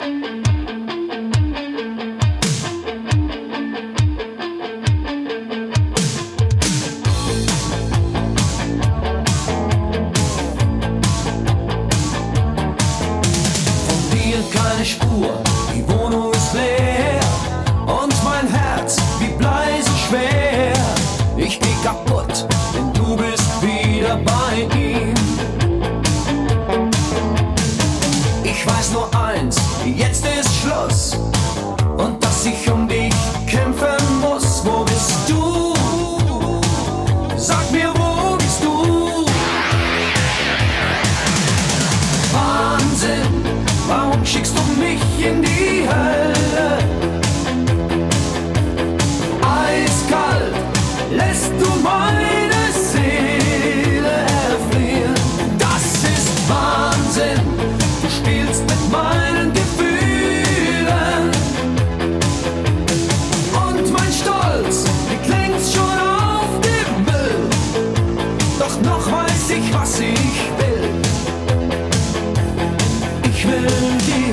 Keine Spur, die Wohnung ist leer und mein Herz wie Blei so schwer. Ich geh kaputt, denn du bist wieder bei ihm. Ich weiß nur eins, jetzt ist Schluss und dass ich um dich kämpfen muss. Wo bist du? Sag mir, wo bist du? Wahnsinn! Warum schickst du mich in die Hölle? Eiskalt lässt du meine Seele erfrieren. Das ist Wahnsinn, du spielst mit meinen Gefühlen. Und mein Stolz, wie klingt's schon auf dem Müll. Doch noch weiß ich, was ich will. Ich will dir